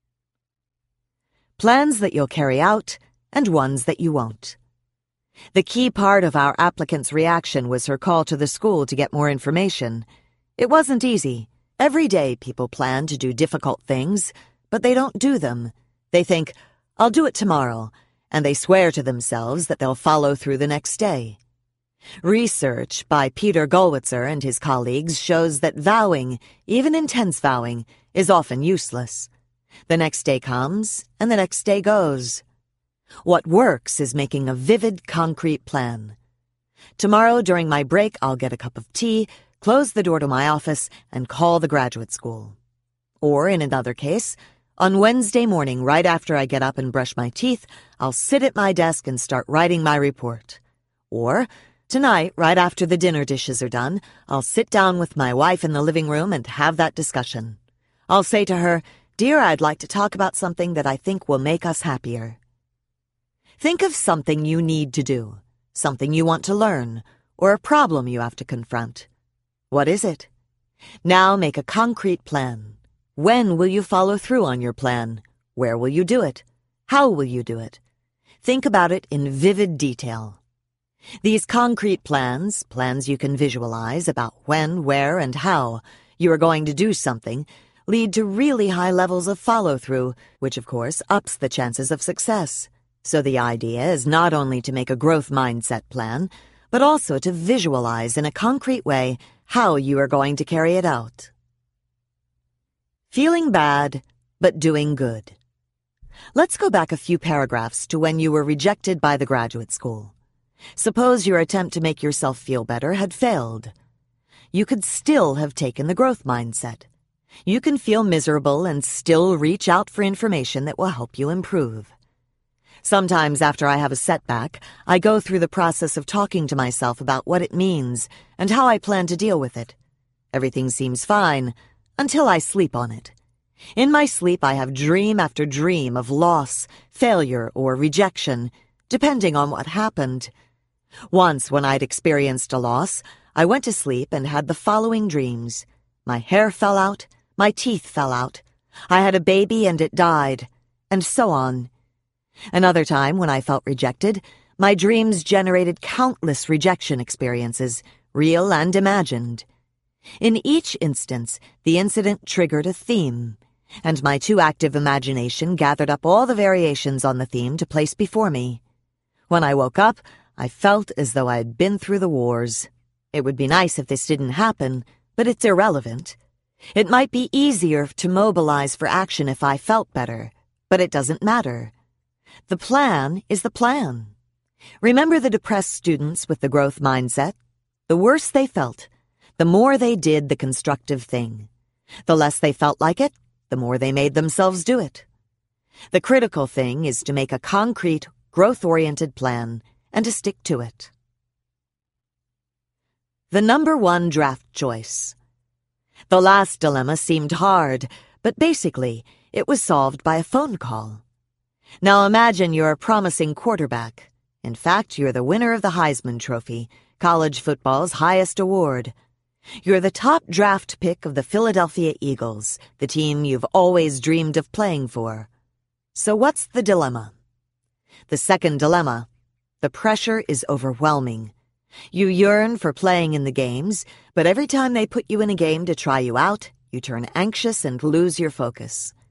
Plans that you'll carry out and ones that you won't. The key part of our applicant's reaction was her call to the school to get more information. It wasn't easy. Every day people plan to do difficult things, but they don't do them. They think, "I'll do it tomorrow," and they swear to themselves that they'll follow through the next day. Research by Peter Gollwitzer and his colleagues shows that vowing, even intense vowing, is often useless. The next day comes, and the next day goes. What works is making a vivid, concrete plan. Tomorrow during my break, I'll get a cup of tea, close the door to my office, and call the graduate school. Or, in another case, on Wednesday morning, right after I get up and brush my teeth, I'll sit at my desk and start writing my report. Or, tonight, right after the dinner dishes are done, I'll sit down with my wife in the living room and have that discussion. I'll say to her, "Dear, I'd like to talk about something that I think will make us happier." Think of something you need to do, something you want to learn, or a problem you have to confront. What is it? Now make a concrete plan. When will you follow through on your plan? Where will you do it? How will you do it? Think about it in vivid detail. These concrete plans, plans you can visualize about when, where, and how you are going to do something, lead to really high levels of follow-through, which of course ups the chances of success. So the idea is not only to make a growth mindset plan, but also to visualize in a concrete way how you are going to carry it out. Feeling bad, but doing good. Let's go back a few paragraphs to when you were rejected by the graduate school. Suppose your attempt to make yourself feel better had failed. You could still have taken the growth mindset. You can feel miserable and still reach out for information that will help you improve. Sometimes after I have a setback, I go through the process of talking to myself about what it means and how I plan to deal with it. Everything seems fine until I sleep on it. In my sleep, I have dream after dream of loss, failure, or rejection, depending on what happened. Once, when I'd experienced a loss, I went to sleep and had the following dreams. My hair fell out, my teeth fell out, I had a baby and it died, and so on. Another time, when I felt rejected, my dreams generated countless rejection experiences, real and imagined. In each instance, the incident triggered a theme, and my too active imagination gathered up all the variations on the theme to place before me. When I woke up, I felt as though I had been through the wars. It would be nice if this didn't happen, but it's irrelevant. It might be easier to mobilize for action if I felt better, but it doesn't matter. The plan is the plan. Remember the depressed students with the growth mindset? The worse they felt, the more they did the constructive thing. The less they felt like it, the more they made themselves do it. The critical thing is to make a concrete, growth-oriented plan and to stick to it. The number one draft choice. The last dilemma seemed hard, but basically, it was solved by a phone call. Now imagine you're a promising quarterback. In fact, you're the winner of the Heisman Trophy, college football's highest award. You're the top draft pick of the Philadelphia Eagles, the team you've always dreamed of playing for. So what's the dilemma? The second dilemma: the pressure is overwhelming. You yearn for playing in the games, but every time they put you in a game to try you out, you turn anxious and lose your focus.